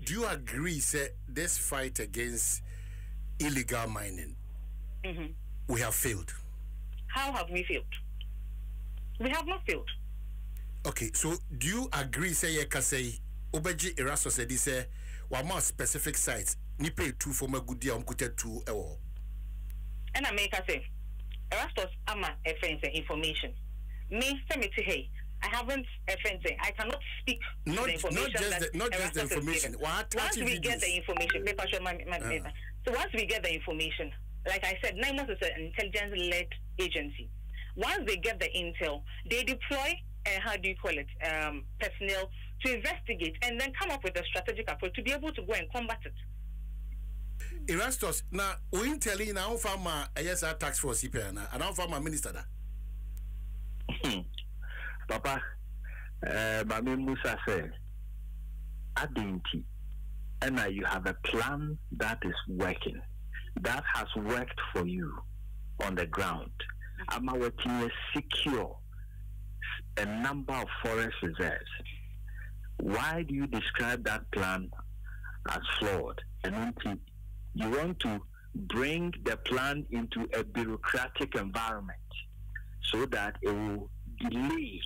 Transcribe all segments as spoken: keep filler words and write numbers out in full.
do you agree, say, this fight against illegal mining, mm-hmm. we have failed? How have we failed? We have not failed. Okay, so do you agree, say, you can say, Obeji Erasto said, this, say, one more specific sites, ni pay two for my good deal, um, could two, ewo. And I make a say, Erastus, I'm a friend information. Me, send me to hey. I haven't a friend say I cannot speak not, the information. Not just that the, not just the information. What once we videos? get the information, paper show my, my uh. paper. So once we get the information, like I said, NIMOS is an intelligence-led agency. Once they get the intel, they deploy uh, how do you call it um, personnel to investigate and then come up with a strategic approach to be able to go and combat it. Erastus, now we tell you now from my yes our tax force here and now from my minister da. Papa, uh, Mami Musa said, Adinti, and now you have a plan that is working, that has worked for you on the ground. I'm working to secure a number of forest reserves. Why do you describe that plan as flawed? And you want to bring the plan into a bureaucratic environment so that it will delay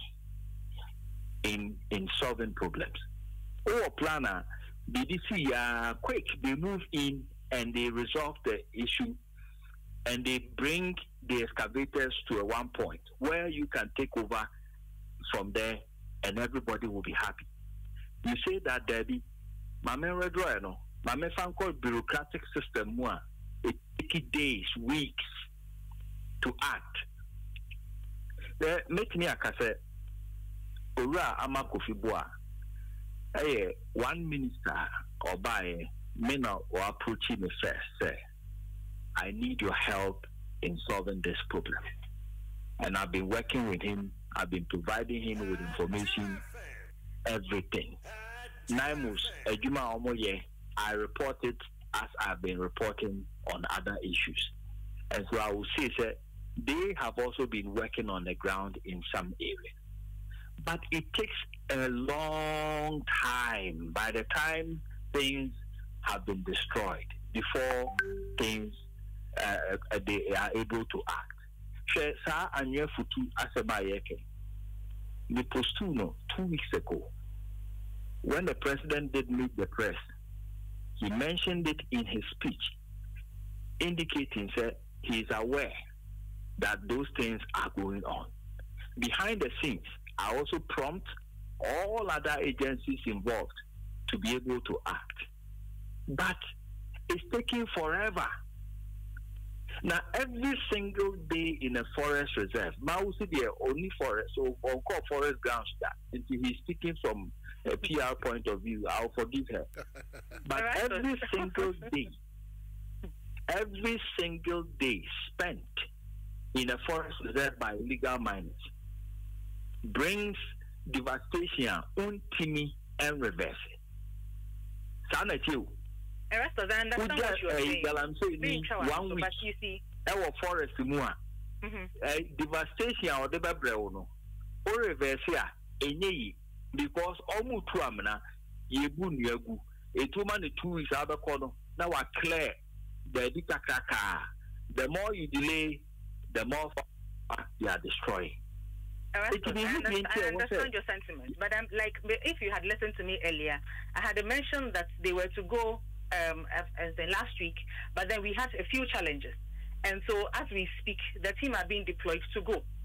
in in solving problems. Or planner, B D C uh, quick, they move in and they resolve the issue and they bring the excavators to a one point where you can take over from there and everybody will be happy. You say that, Daddy, my man redroy no, my man fan called bureaucratic system one. It takes days, weeks to act. There make me a cassette. Ora Amakofi Boa. Hey, one minister or by men or approaching me first say, I need your help in solving this problem. And I've been working with him, I've been providing him with information, everything. Naimus Ejuma Omoye, I reported as I've been reporting on other issues. And so I will say, sir, they have also been working on the ground in some areas. But it takes a long time by the time things have been destroyed before things uh, they are able to act. Sa anye futu asebayeke. The postuno two weeks ago, when the president did meet the press, he mentioned it in his speech, indicating that he is aware that those things are going on. Behind the scenes, I also prompt all other agencies involved to be able to act. But it's taking forever. Now, every single day in a forest reserve, Mausi the only forest, so on call forest grounds that he's speaking from a P R point of view, I'll forgive her. But every single day, every single day spent in a forest reserve by illegal miners brings devastation, untimi and reverse. Sana chiu. Erastus, I understand what you are saying. One week, but you see, our forest mua. Devastation or the babrano. Or reverse ya, enye because almost two amena, ye boon yagu. A two man two weeks out of corner. Now I clear the dikaka. The more you delay, the more they are destroying. Erastus, I, understand, I understand your sentiment, but I'm like, if you had listened to me earlier, I had mentioned that they were to go um, as, as the last week, but then we had a few challenges, and so as we speak, the team are being deployed to go.